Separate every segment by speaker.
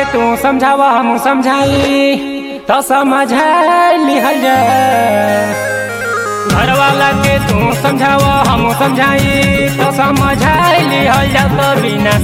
Speaker 1: तू समझावा हम समझाई तो समझ लिहल जा। घर वाला के तू समझावा हम समझाई तो समझ लिहल जा। तो बिना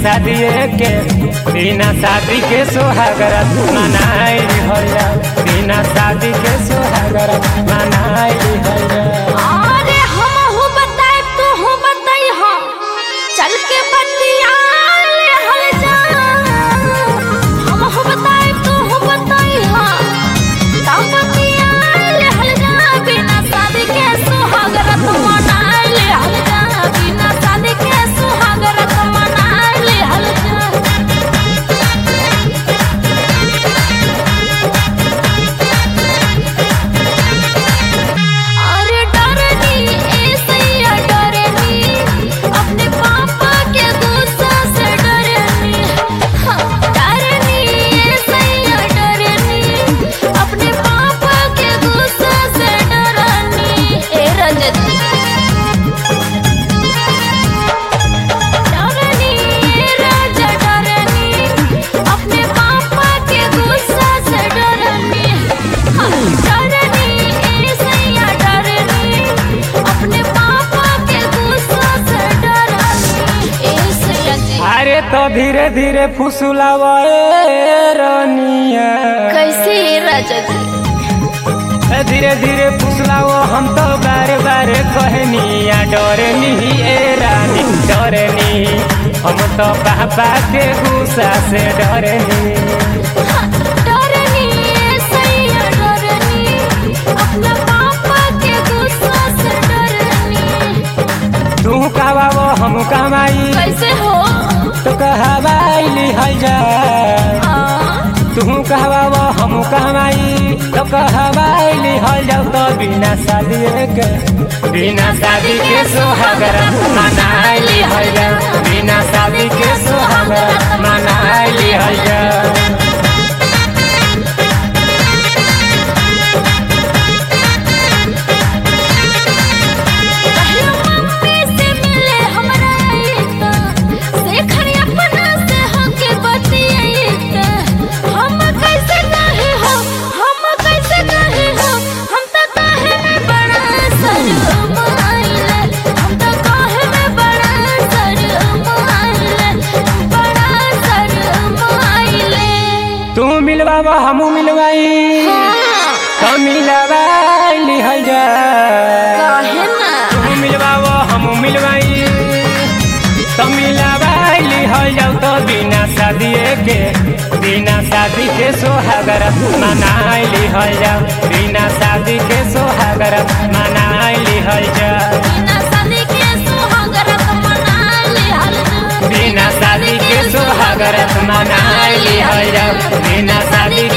Speaker 1: शादी के सोहागर मनाई लिहल जा। बिना शादी के सोहागर मनाई लिहल जा।
Speaker 2: अरे हम हो बताए तू हो बताई हो चल के बतिया लिहल जा। हम हो बताए तू हो बताई हो तब बतिया लिहल जा। बिना शादी के सोहागर मनाई लिहल जा। बिना शादी के सोहागर मनाई लिहल जा। अरे डरनी ऐसैया डरनी अपने पापा के गुस्सा से डरनी। हाँ, डरनी ऐसैया डरनी अपने पापा के गुस्सा से डरनी। ए रजनी डरनी राजा डरनी अपने पापा के गुस्सा से डरनी। हाँ, डरनी ऐसैया डरनी अपने पापा के गुस्सा से डरनी। ऐसैया जी
Speaker 1: अरे तो धीरे धीरे फुसलावा रानिया।
Speaker 2: कैसे राजा जी
Speaker 1: धीरे धीरे फुसलाओ हम तो बारे बारे कहनिया। डरनी ए रानी डरनी हम तो पापा के गुस्सा से डरनी।
Speaker 2: हाँ, डरनी ऐसैया डरनी अपना पापा के गुस्सा से डरनी।
Speaker 1: तू कहवाओ हम कमाई
Speaker 2: कैसे हो
Speaker 1: तो कहवाई लिहल जा। तू कहवाओ हम कमाई तो कहवाई लिहल जाओ। तो बिना शादी के सोहागर मनाई लिहल जा। बिना शादी के सोहागर मनाई लिहल जा।
Speaker 2: कहियो मम्मी से मिले हमरा अइता शेखर अपना से होके बतियाइता। हम कैसे कहे हो हम कैसे कहे हो हम तो काहे में बड़ा शर्माइले। हम तो काहे में बड़ा शर्माइले बड़ा शर्माइले।
Speaker 1: तू मिलवावा हम मिलवाई
Speaker 2: हाँ,
Speaker 1: तो मिलवाई लिहल जा।
Speaker 2: काहे ना
Speaker 1: तू मिलवावा हम मिलवाई तो मिलवाई लिहल जाओ। तो बिना शादी के सोहागर मनाई लिहल जा। बिना शादी के सोहागर मनाई लिहल जा।
Speaker 2: बिना शादी के सोहागर मनाई लिहल जा।
Speaker 1: बिना शादी के सोहागर मनाई लिहल जा। बिना शादी